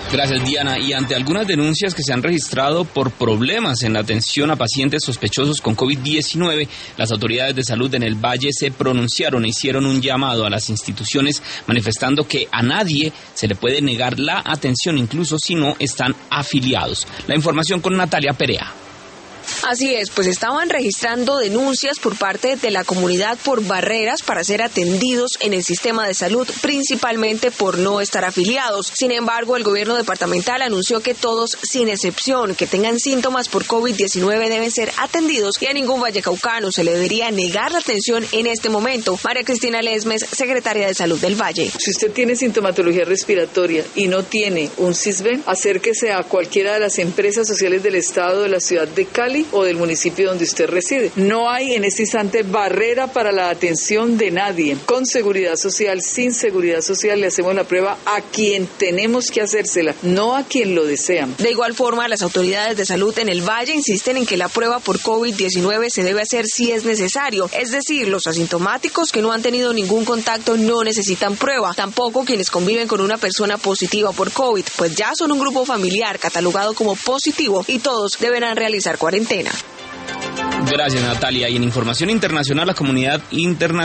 Gracias, Diana. Y ante algunas denuncias que se han registrado por problemas en la atención a pacientes sospechosos con COVID-19, las autoridades de salud en el Valle se pronunciaron e hicieron un llamado a las instituciones manifestando que a nadie se le puede negar la atención, incluso si no están afiliados. La información con Natalia Perea. Así es, pues estaban registrando denuncias por parte de la comunidad por barreras para ser atendidos en el sistema de salud, principalmente por no estar afiliados. Sin embargo, el gobierno departamental anunció que todos, sin excepción, que tengan síntomas por COVID-19 deben ser atendidos y a ningún vallecaucano se le debería negar la atención en este momento. María Cristina Lesmes, secretaria de Salud del Valle. Si usted tiene sintomatología respiratoria y no tiene un CISBEN, acérquese a cualquiera de las empresas sociales del estado de la ciudad de Cali o del municipio donde usted reside. No hay en este instante barrera para la atención de nadie. Con seguridad social, sin seguridad social, le hacemos la prueba a quien tenemos que hacérsela, no a quien lo desea. De igual forma, las autoridades de salud en el Valle insisten en que la prueba por COVID-19 se debe hacer si es necesario. Es decir, los asintomáticos que no han tenido ningún contacto no necesitan prueba. Tampoco quienes conviven con una persona positiva por COVID, pues ya son un grupo familiar catalogado como positivo y todos deberán realizar cuarentena. Gracias, Natalia. Y en información internacional, la comunidad internacional